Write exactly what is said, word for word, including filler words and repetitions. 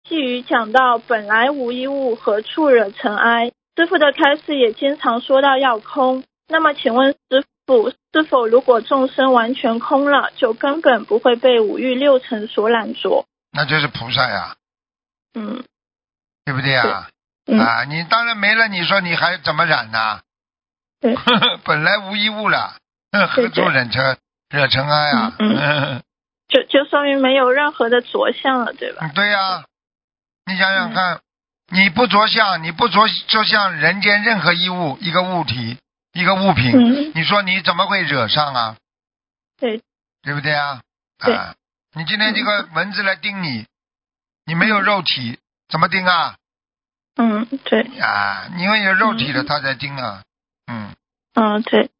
寄语讲到本来无一物，何处惹尘埃。师父的开示也经常说到要空。那么请问师父，是否如果众生完全空了，就根本不会被五欲六尘所染着？ 那就是菩萨呀， 嗯， 对不对呀？ 嗯、 啊，你当然没了，你说你还怎么染呢？ 对， 本来无一物了，何处惹尘惹尘埃啊？ 嗯嗯就就说明没有任何的着相了，对吧？ 对呀，你想想看，嗯、你不着相，你不着着相人间任何一物一个物体一个物品， 嗯、 你说你怎么会惹上啊？ 对， 对不对啊？ 对啊，你今天这个蚊子来叮你，你没有肉体，怎么叮啊？ 嗯，对。 啊，因为有肉体的它才叮啊。嗯。 嗯，对。